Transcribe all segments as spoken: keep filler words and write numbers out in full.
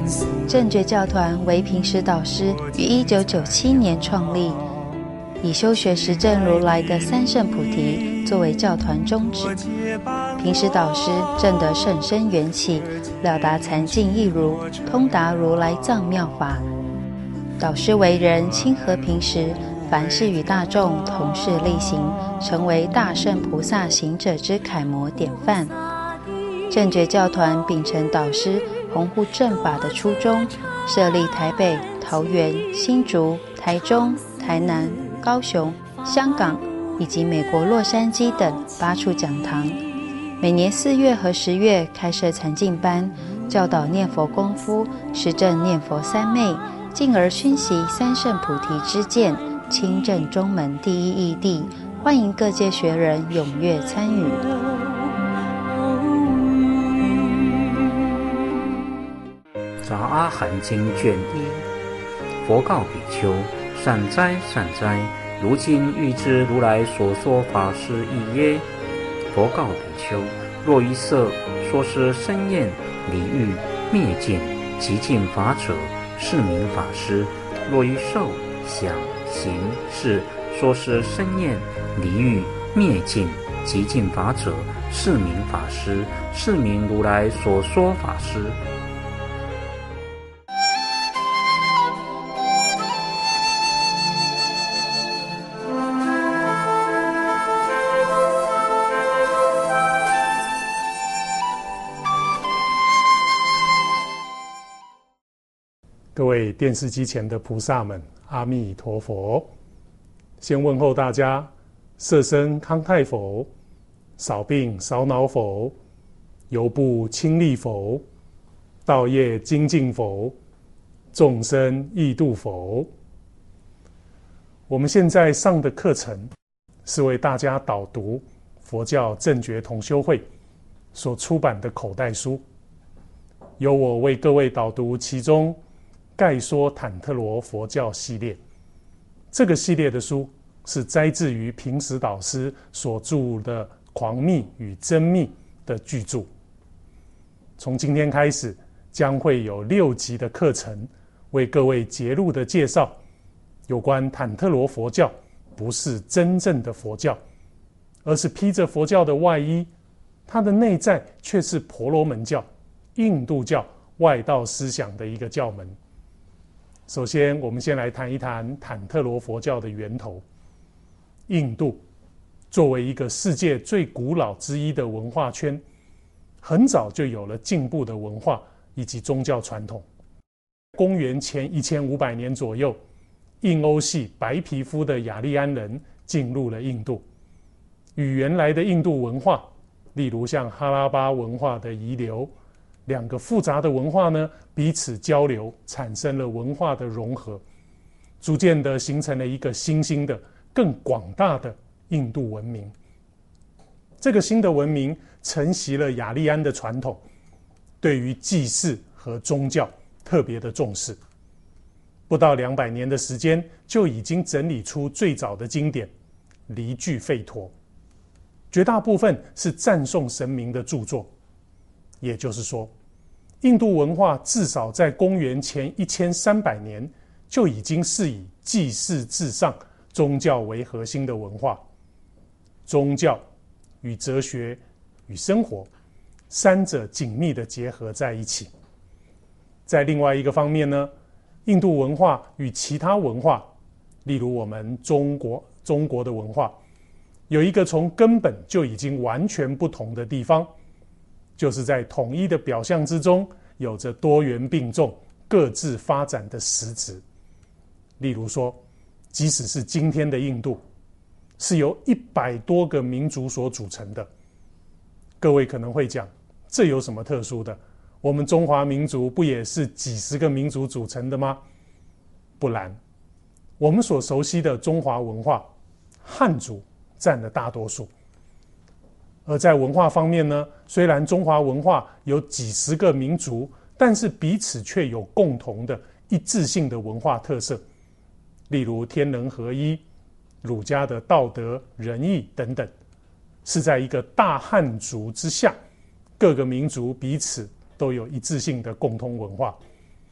正觉教团为平时导师于一九九七年创立，以修学实证如来的三圣菩提作为教团宗旨。平时导师证得甚深缘起，了达禅境义如，通达如来藏妙法。导师为人亲和平时，凡事与大众同事力行，成为大圣菩萨行者之楷模典范。正觉教团秉承导师弘护正法的初衷，设立台北、桃园、新竹、台中、台南、高雄、香港以及美国洛杉矶等八处讲堂，每年四月和十月开设禅净班，教导念佛功夫，实证念佛三昧，进而熏习三圣菩提之见，亲证中门第一义谛，欢迎各界学人踊跃参与。 杂阿含经卷一，佛告比丘：善哉善哉，如今欲知如来所说法是义耶？佛告比丘：若于色说是生厌离欲灭尽极尽法者，是名法师；若于受想行识说是生厌离欲灭尽极尽法者，是名法师，是名如来所说法师。 各位电视机前的菩萨们，阿弥陀佛！先问候大家：色身康泰否？少病少恼否？犹不轻利否？道业精进否？众生易度否？我们现在上的课程是为大家导读佛教正觉同修会所出版的口袋书，由我为各位导读其中概说坦特罗佛教系列。这个系列的书是摘自于平时导师所著的《狂密与真密》的巨著。从今天开始，将会有六集的课程为各位节录的介绍有关坦特罗佛教不是真正的佛教，而是披着佛教的外衣，它的内在却是婆罗门教、印度教外道思想的一个教门。首先，我们先来谈一谈坦特罗佛教的源头。印度作为一个世界最古老之一的文化圈，很早就有了进步的文化以及宗教传统。公元前一千五百年左右，印欧系白皮肤的雅利安人进入了印度，与原来的印度文化，例如像哈拉巴文化的遗留，两个复杂的文化呢，彼此交流，产生了文化的融合，逐渐的形成了一个新兴的、更广大的印度文明。这个新的文明承袭了雅利安的传统，对于祭祀和宗教特别的重视。不到两百年的时间，就已经整理出最早的经典《离句吠陀》，绝大部分是赞颂神明的著作。也就是说，印度文化至少在公元前一千三百年就已经是以祭祀至上、宗教为核心的文化。宗教与哲学与生活三者紧密地结合在一起。在另外一个方面呢，印度文化与其他文化，例如我们中国中国的文化，有一个从根本就已经完全不同的地方，就是在统一的表象之中，有着多元并重、各自发展的实质。例如说，即使是今天的印度，是由一百多个民族所组成的。各位可能会讲，这有什么特殊的？我们中华民族不也是几十个民族组成的吗？不然，我们所熟悉的中华文化，汉族占了大多数。而在文化方面呢，虽然中华文化有几十个民族，但是彼此却有共同的一致性的文化特色，例如天人合一、儒家的道德仁义等等，是在一个大汉族之下，各个民族彼此都有一致性的共同文化。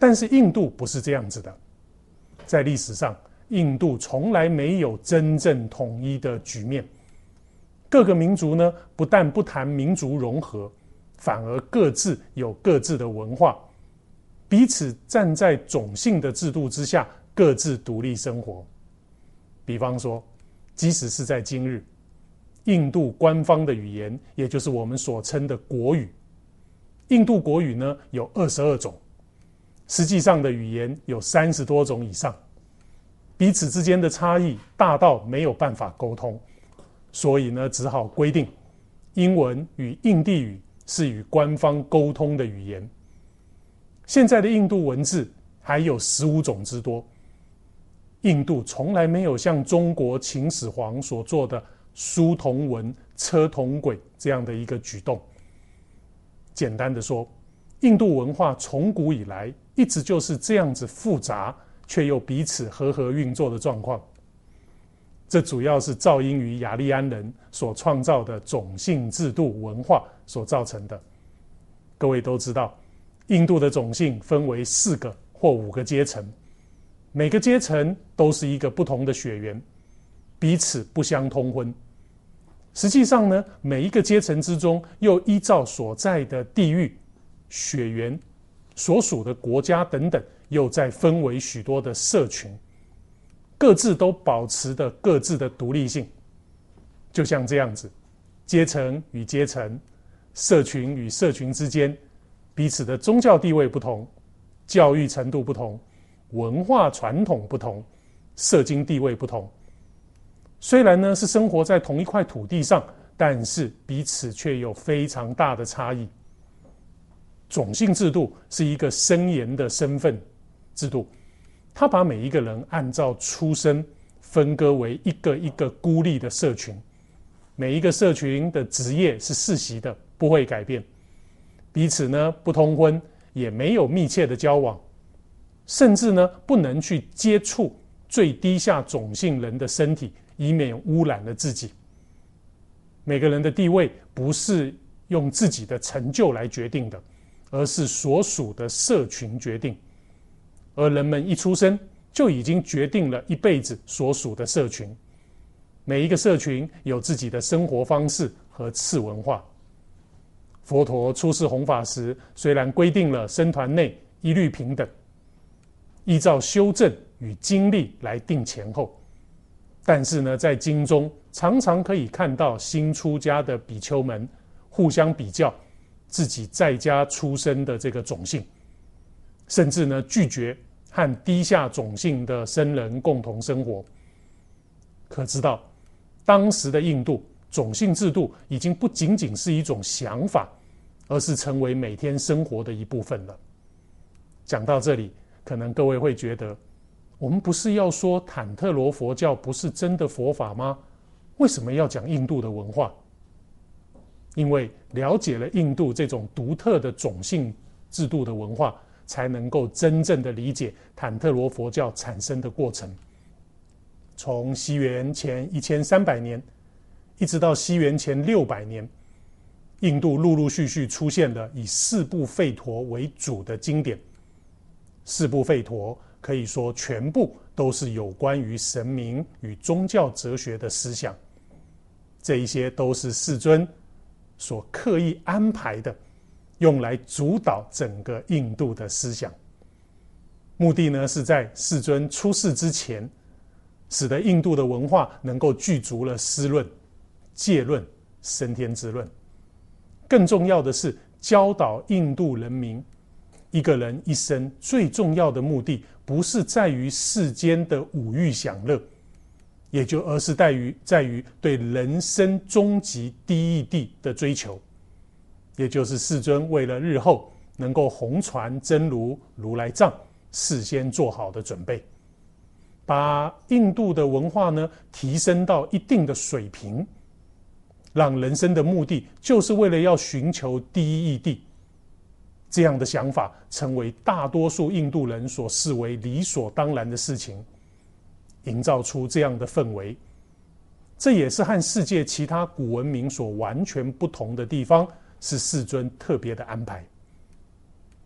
但是印度不是这样子的，在历史上，印度从来没有真正统一的局面。各个民族呢，不但不谈民族融合，反而各自有各自的文化，彼此站在种姓的制度之下，各自独立生活。比方说，即使是在今日，印度官方的语言，也就是我们所称的国语，印度国语呢有二十二种，实际上的语言有三十多种以上，彼此之间的差异大到没有办法沟通，所以呢，只好规定英文与印地语是与官方沟通的语言。现在的印度文字还有十五种之多。印度从来没有像中国秦始皇所做的书同文、车同轨这样的一个举动。简单的说，印度文化从古以来一直就是这样子复杂，却又彼此和合运作的状况。这主要是肇因于雅利安人所创造的种姓制度文化所造成的。各位都知道，印度的种姓分为四个或五个阶层，每个阶层都是一个不同的血缘，彼此不相通婚。实际上呢，每一个阶层之中，又依照所在的地域、血缘、所属的国家等等，又再分为许多的社群。各自都保持着各自的独立性，就像这样子，阶层与阶层、社群与社群之间，彼此的宗教地位不同，教育程度不同，文化传统不同，社经地位不同。虽然呢是生活在同一块土地上，但是彼此却有非常大的差异。种姓制度是一个森严的身份制度，他把每一个人按照出生分割为一个一个孤立的社群，每一个社群的职业是世袭的，不会改变，彼此呢不通婚，也没有密切的交往，甚至呢不能去接触最低下种姓人的身体，以免污染了自己。每个人的地位不是用自己的成就来决定的，而是所属的社群决定。而人们一出生就已经决定了一辈子所属的社群。每一个社群有自己的生活方式和次文化。佛陀出世弘法时，虽然规定了僧团内一律平等，依照修正与经历来定前后，但是呢，在经中常常可以看到新出家的比丘们互相比较自己在家出生的这个种姓，甚至呢拒绝和低下种姓的僧人共同生活。可知道，当时的印度种姓制度已经不仅仅是一种想法，而是成为每天生活的一部分了。讲到这里，可能各位会觉得，我们不是要说坦特罗佛教不是真的佛法吗？为什么要讲印度的文化？因为了解了印度这种独特的种姓制度的文化，才能够真正的理解坦特罗佛教产生的过程。从西元前一千三百年一直到西元前六百年，印度陆陆续续出现了以四部吠陀为主的经典。四部吠陀可以说全部都是有关于神明与宗教哲学的思想，这一些都是世尊所刻意安排的，用来主导整个印度的思想。目的呢，是在世尊出世之前，使得印度的文化能够具足了思论、戒论、升天之论。更重要的是，教导印度人民，一个人一生最重要的目的，不是在于世间的五欲享乐，也就而是在于在于对人生终极第一谛的追求，也就是世尊为了日后能够弘传真如如来藏，事先做好的准备，把印度的文化呢提升到一定的水平，让人生的目的就是为了要寻求第一义谛。这样的想法成为大多数印度人所视为理所当然的事情，营造出这样的氛围。这也是和世界其他古文明所完全不同的地方，是世尊特别的安排。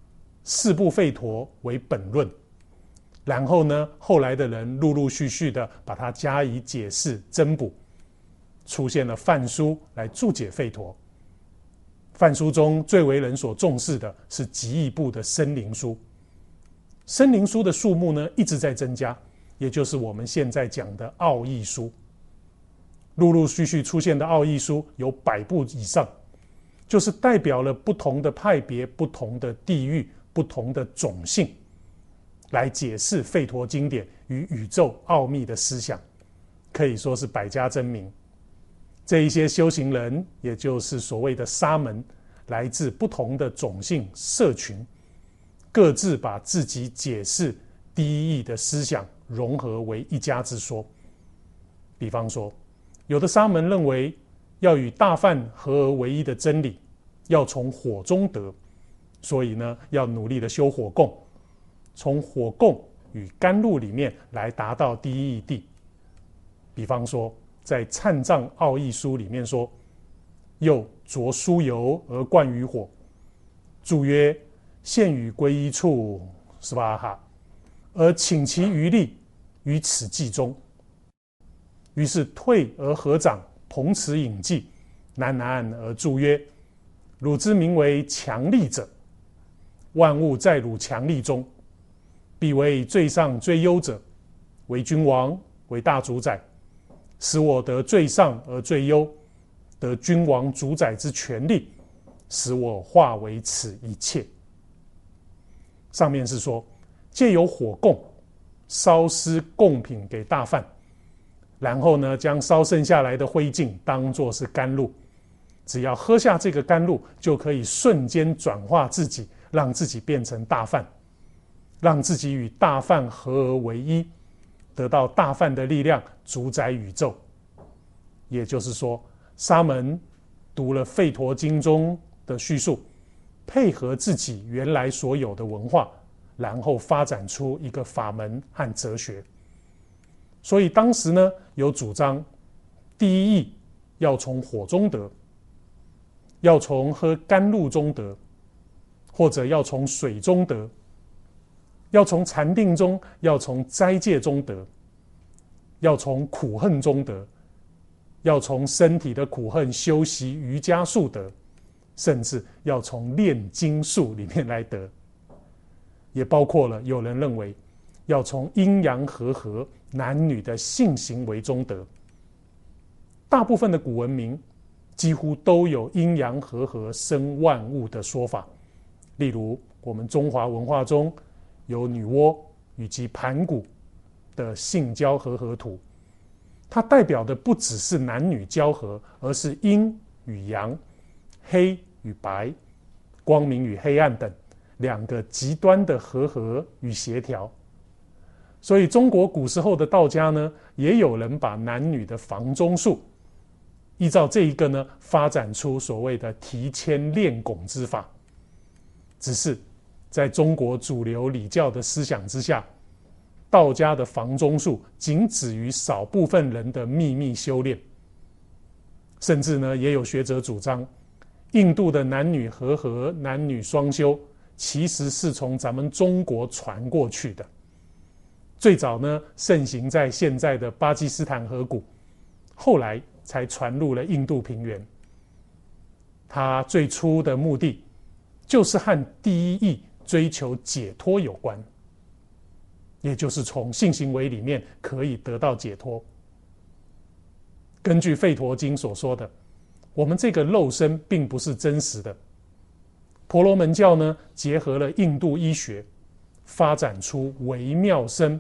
四部吠陀为本论，然后呢，后来的人陆陆续续的把它加以解释增补，出现了梵书来注解吠陀。梵书中最为人所重视的是极易部的生灵书，生灵书的数目呢一直在增加，也就是我们现在讲的奥义书。陆陆续续出现的奥义书有百部以上，就是代表了不同的派别、不同的地域、不同的种姓，来解释吠陀经典与宇宙奥秘的思想，可以说是百家争鸣。这一些修行人，也就是所谓的沙门，来自不同的种姓社群，各自把自己解释第一义的思想融合为一家之说。比方说，有的沙门认为要与大梵合而为一的真理，要从火中得，所以呢，要努力的修火供，从火供与甘露里面来达到第一义谛。比方说，在《忏藏奥义书》里面说，又着酥油而灌于火，注曰：现与归一处，斯巴哈，而请其余力于此偈中。于是退而合掌，捧此饮偈，喃喃而注曰：汝之名为强力者，万物在汝强力中，必为最上最优者，为君王，为大主宰，使我得最上而最优，得君王主宰之权力，使我化为此一切。上面是说，借由火供烧施贡品给大梵，然后呢，将烧剩下来的灰烬当作是甘露，只要喝下这个甘露，就可以瞬间转化自己，让自己变成大梵，让自己与大梵合而为一，得到大梵的力量，主宰宇宙。也就是说，沙门读了吠陀经中的叙述，配合自己原来所有的文化，然后发展出一个法门和哲学。所以当时呢，有主张第一义要从火中得，要从喝甘露中得，或者要从水中得，要从禅定中，要从斋戒中得，要从苦恨中得，要从身体的苦恨修习瑜伽术得，甚至要从炼金术里面来得。也包括了有人认为要从阴阳和合、男女的性行为中得。大部分的古文明几乎都有阴阳和合生万物的说法，例如我们中华文化中有女娲以及盘古的性交和合图，它代表的不只是男女交合，而是阴与阳、黑与白、光明与黑暗等两个极端的和合与协调。所以中国古时候的道家呢，也有人把男女的房中术依照这一个呢，发展出所谓的提牵炼汞之法。只是在中国主流礼教的思想之下，道家的房中术仅止于少部分人的秘密修炼。甚至呢，也有学者主张，印度的男女和合、男女双修，其实是从咱们中国传过去的。最早呢，盛行在现在的巴基斯坦河谷，后来才传入了印度平原。它最初的目的就是和第一义追求解脱有关，也就是从性行为里面可以得到解脱。根据吠陀经所说的，我们这个肉身并不是真实的。婆罗门教呢，结合了印度医学，发展出微妙身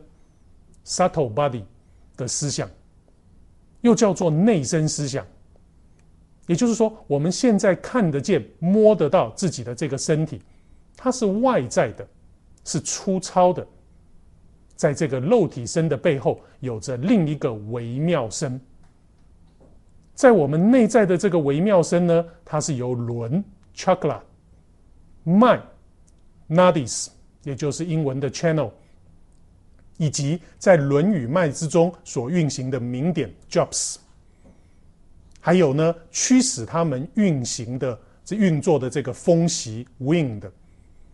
subtle body 的思想，又叫做内身思想。也就是说，我们现在看得见摸得到自己的这个身体，它是外在的，是粗糙的，在这个肉体身的背后有着另一个微妙身。在我们内在的这个微妙身呢，它是由轮 chakra、 脉 nadis， 也就是英文的 channel， 以及在轮与脉之中所运行的明点 jops， 还有呢驱使它们运行的这运作的这个风息 wind，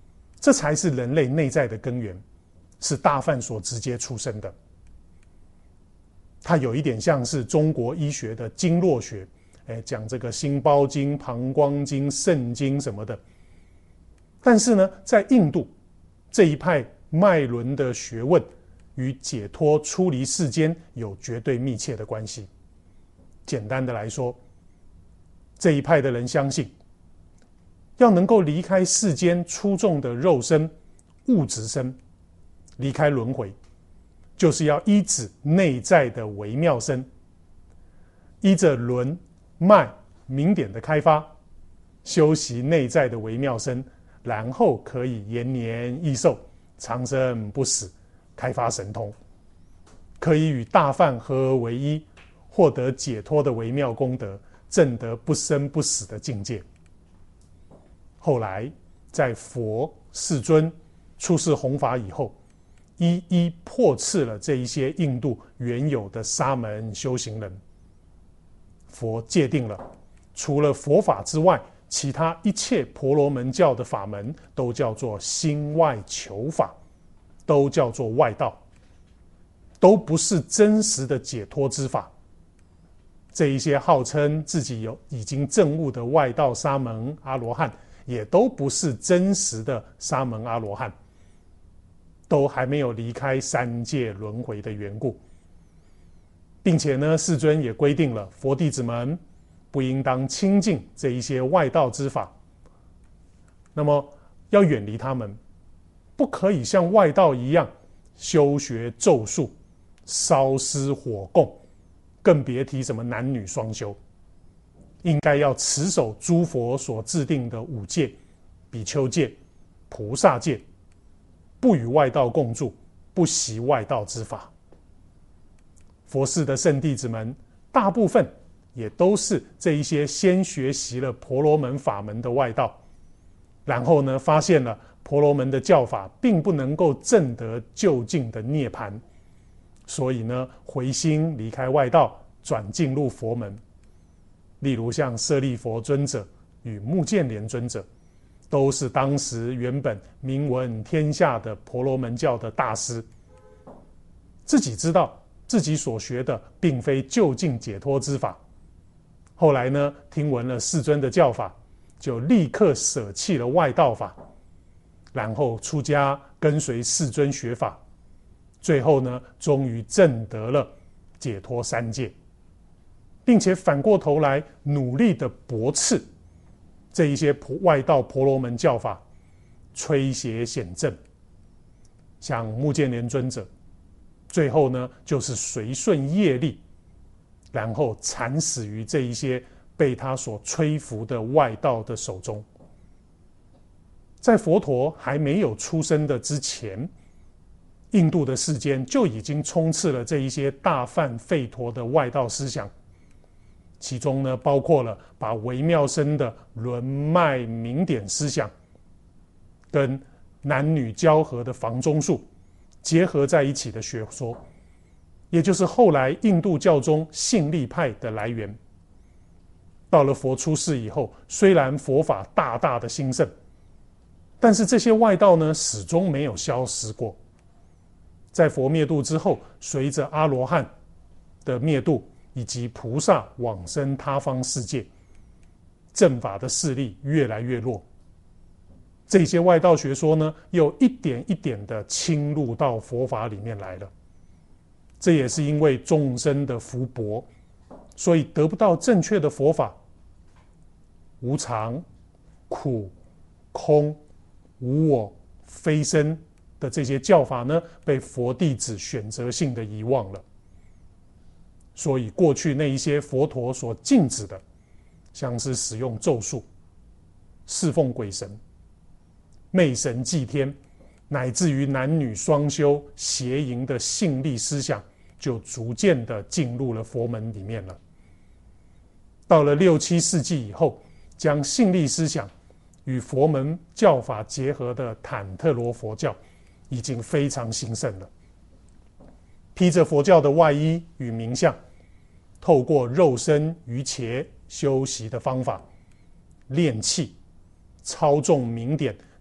这才是人类内在的根源，是大梵所直接出生的。它有一点像是中国医学的经络学，哎，讲这个心包经、膀胱经、肾经什么的。但是呢，在印度这一派脉轮的学问与解脱出离世间有绝对密切的关系。简单的来说，这一派的人相信，要能够离开世间粗重的肉身、物质身，离开轮回，就是要依止内在的微妙身，依着轮脉明点的开发，修习内在的微妙身，然后可以延年益寿、长生不死，开发神通，可以与大梵合而为一，获得解脱的微妙功德，证得不生不死的境界。后来在佛世尊出世弘法以后，一一破斥了这一些印度原有的沙门修行人。佛界定了，除了佛法之外，其他一切婆罗门教的法门都叫做心外求法，都叫做外道，都不是真实的解脱之法。这一些号称自己有已经证悟的外道沙门阿罗汉，也都不是真实的沙门阿罗汉，都还没有离开三界轮回的缘故。并且呢，世尊也规定了佛弟子们不应当亲近这一些外道之法，那么要远离他们，不可以像外道一样修学咒术、烧尸火供，更别提什么男女双修。应该要持守诸佛所制定的五戒、比丘戒、菩萨戒，不与外道共住，不习外道之法。佛寺的圣弟子们大部分也都是这一些先学习了婆罗门法门的外道，然后呢，发现了婆罗门的教法并不能够证得究竟的涅槃，所以呢，回心离开外道，转进入佛门。例如像舍利弗尊者与目犍连尊者，都是当时原本名闻天下的婆罗门教的大师，自己知道自己所学的并非究竟解脱之法，后来呢，听闻了世尊的教法，就立刻舍弃了外道法，然后出家跟随世尊学法，最后呢，终于证得了解脱三界，并且反过头来努力的驳斥这一些外道婆罗门教法，吹邪显正。像目犍连尊者，最后呢，就是随顺业力，然后惨死于这一些被他所吹拂的外道的手中。在佛陀还没有出生的之前，印度的世间就已经充斥了这一些大梵吠陀的外道思想，其中呢，包括了把微妙身的轮脉明点思想跟男女交合的房中术结合在一起的学说，也就是后来印度教中信力派的来源。到了佛出世以后，虽然佛法大大的兴盛，但是这些外道呢，始终没有消失过。在佛灭度之后，随着阿罗汉的灭度以及菩萨往生他方世界，正法的势力越来越弱，这些外道学说呢，又一点一点的侵入到佛法里面来了。这也是因为众生的福薄，所以得不到正确的佛法。无常、苦、空、无我、非身的这些教法呢，被佛弟子选择性的遗忘了。所以过去那一些佛陀所禁止的，像是使用咒术、侍奉鬼神、媚神祭天，乃至于男女双修邪淫的性力思想，就逐渐的进入了佛门里面了。到了六七世纪以后，将性力思想与佛门教法结合的坦特罗佛教已经非常兴盛了。披着佛教的外衣与名相，透过肉身于伽修习的方法，练气、操纵明点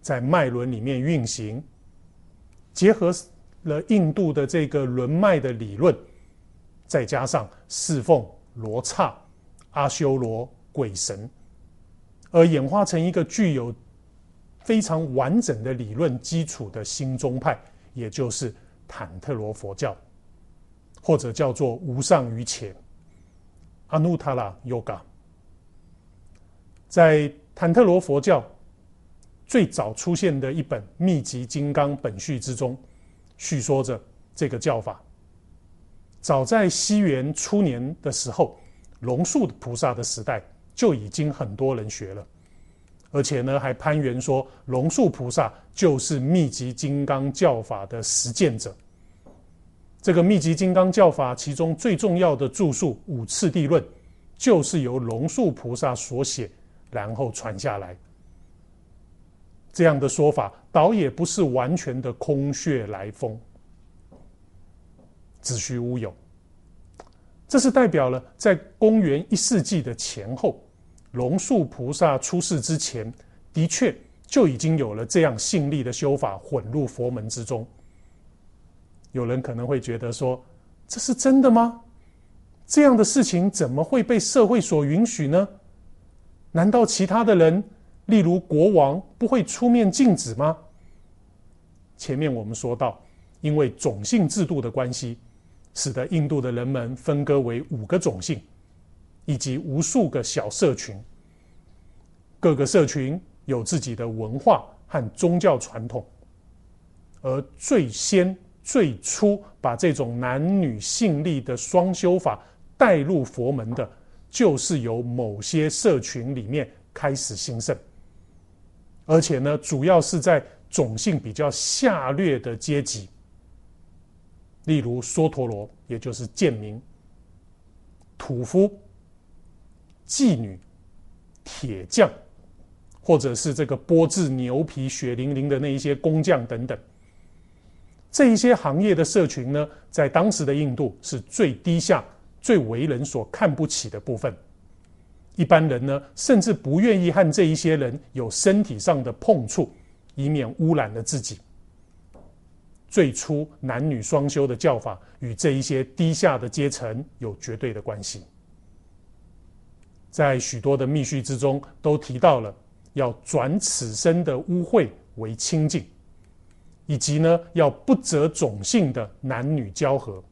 在脉轮里面运行，结合了印度的这个轮脉的理论，再加上侍奉罗刹、阿修罗、鬼神，而演化成一个具有非常完整的理论基础的新宗派，也就是坦特罗佛教，或者叫做无上瑜伽 Anuttara Yoga。 在坦特罗佛教最早出现的一本《密集金刚本序》之中，叙说着这个教法。早在西元初年的时候，龙树菩萨的时代就已经很多人学了，而且呢还攀援说龙树菩萨就是密集金刚教法的实践者。这个密集金刚教法其中最重要的著述《五次第论》，就是由龙树菩萨所写，然后传下来。这样的说法倒也不是完全的空穴来风，子虚乌有。这是代表了在公元一世纪的前后，龙树菩萨出世之前，的确就已经有了这样信力的修法混入佛门之中。有人可能会觉得说，这是真的吗？这样的事情怎么会被社会所允许呢？难道其他的人，例如国王，不会出面禁止吗？前面我们说到，因为种姓制度的关系，使得印度的人们分割为五个种姓，以及无数个小社群。各个社群有自己的文化和宗教传统，而最先最初把这种男女性力的双修法带入佛门的，就是由某些社群里面开始兴盛，而且呢，主要是在种姓比较下劣的阶级，例如梭陀罗，也就是贱民、土夫、妓女、铁匠，或者是这个剥制牛皮血淋淋的那一些工匠等等。这一些行业的社群呢，在当时的印度是最低下、最为人所看不起的部分。一般人呢，甚至不愿意和这一些人有身体上的碰触，以免污染了自己。最初男女双修的教法与这一些低下的阶层有绝对的关系。在许多的密序之中都提到了要转此生的污秽为清净，以及呢要不择种姓的男女交合。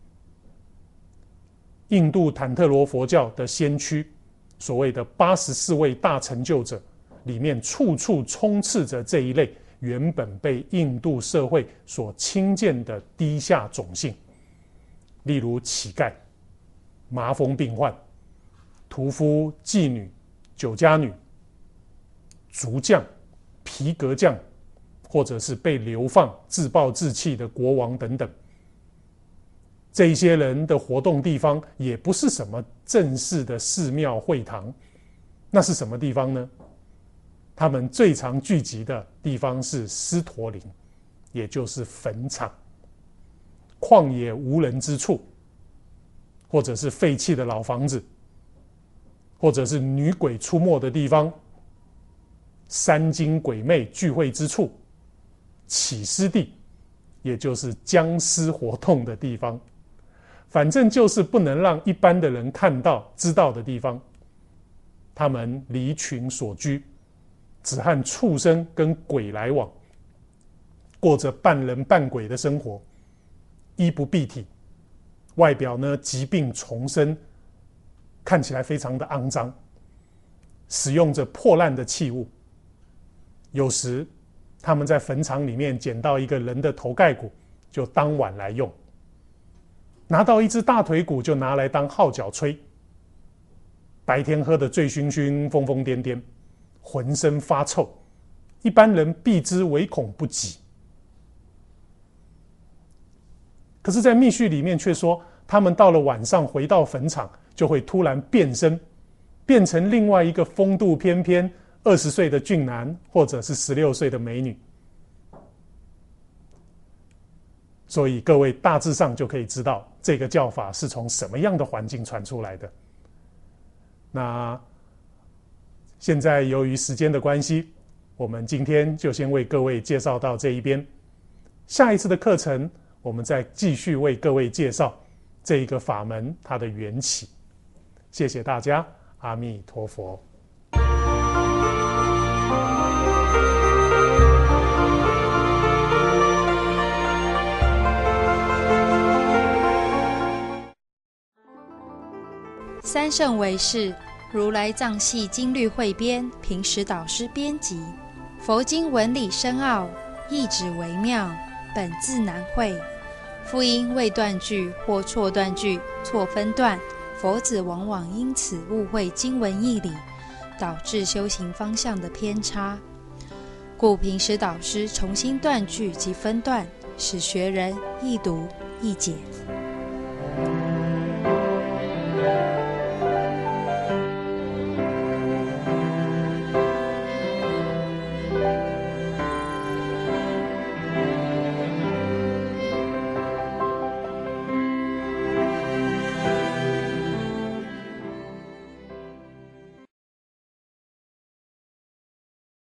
印度坦特罗佛教的先驱，所谓的八十四位大成就者里面，处处充斥着这一类原本被印度社会所轻贱的低下种姓，例如乞丐、麻风病患、屠夫、妓女、酒家女、竹匠、皮革匠，或者是被流放自暴自弃的国王等等。这一些人的活动地方也不是什么正式的寺庙会堂，那是什么地方呢？他们最常聚集的地方是尸陀林，也就是坟场、旷野无人之处，或者是废弃的老房子，或者是女鬼出没的地方，山精鬼魅聚会之处，起尸地，也就是僵尸活动的地方。反正就是不能让一般的人看到、知道的地方。他们离群所居，只和畜生跟鬼来往，过着半人半鬼的生活，衣不蔽体，外表呢疾病丛生，看起来非常的肮脏，使用着破烂的器物。有时他们在坟场里面捡到一个人的头盖骨，就当碗来用；拿到一只大腿骨，就拿来当号角吹。白天喝得醉醺醺、疯疯癫癫，浑身发臭，一般人避之唯恐不及。可是在密序里面却说，他们到了晚上回到坟场，就会突然变身，变成另外一个风度翩翩二十岁的俊男，或者是十六岁的美女。所以各位大致上就可以知道这个教法是从什么样的环境传出来的。那现在由于时间的关系， 我们今天就先为各位介绍到这一边，下一次的课程我们再继续为各位介绍这一个法门它的缘起。谢谢大家，阿弥陀佛。 三圣唯识，如来藏系经律汇编，平时导师编辑。佛经文理深奥，义旨微妙，本自难会。复因未断句或错断句、错分段，佛子往往因此误会经文义理，导致修行方向的偏差。故平时导师重新断句及分段，使学人易读易解。